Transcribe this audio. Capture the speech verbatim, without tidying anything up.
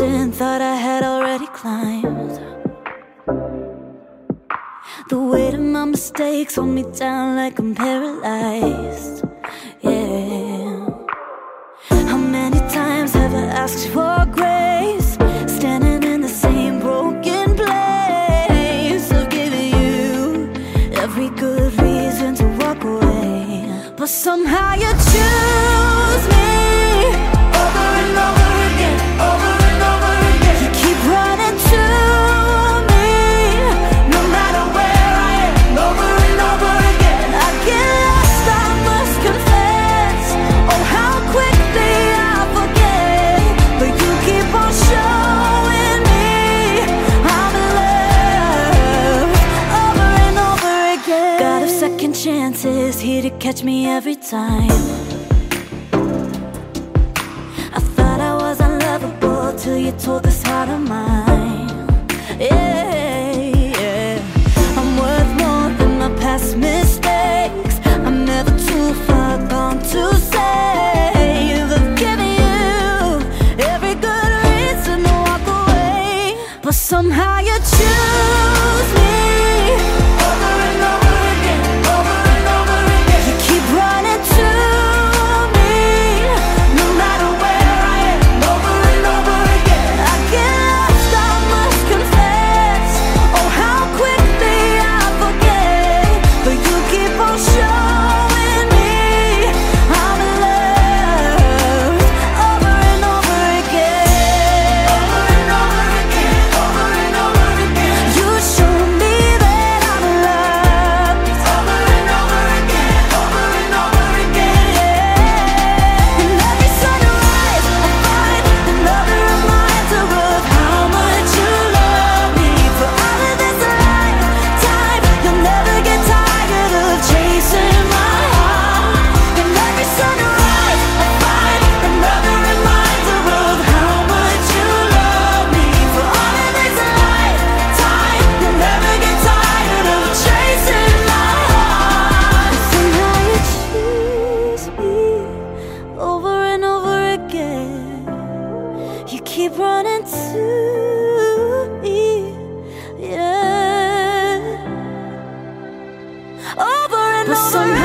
mountain thought I had already climbed. The weight of my mistakes hold me down like I'm paralyzed. Yeah. How many times have I asked for grace, standing in the same broken place? I've given you every good reason to walk away, but somehow you choose me over and over again, over and over again. You keep running to me, no matter where I am, over and over again. I get lost, I must confess, oh how quickly I forget, but you keep on showing me I'm in love, over and over again. God of second chances, here to catch me every time. I thought I was unlovable till you told this heart of mine. Yeah, yeah. I'm worth more than my past mistakes. I'm never too far gone to save. I've given you every good reason to walk away, but somehow you choose me over and over again, over and over again. You keep running to me, no matter where I am, over and over again. I get lost, I must confess, oh how quickly I forget, but you keep on showing me I'm in love, over and over again, over and over again, over and over again. You show me that I'm in love, over and over again, over and over again. And every sunrise I find another reminder of how much you love me. For all of this lifetime, you'll never get tired of chasing my heart. And every sunrise I find another reminder of how much you love me. For all of this lifetime, you'll never get tired of chasing my heart. Somehow you choose me over and over again. You keep running to me, yeah, over and over again.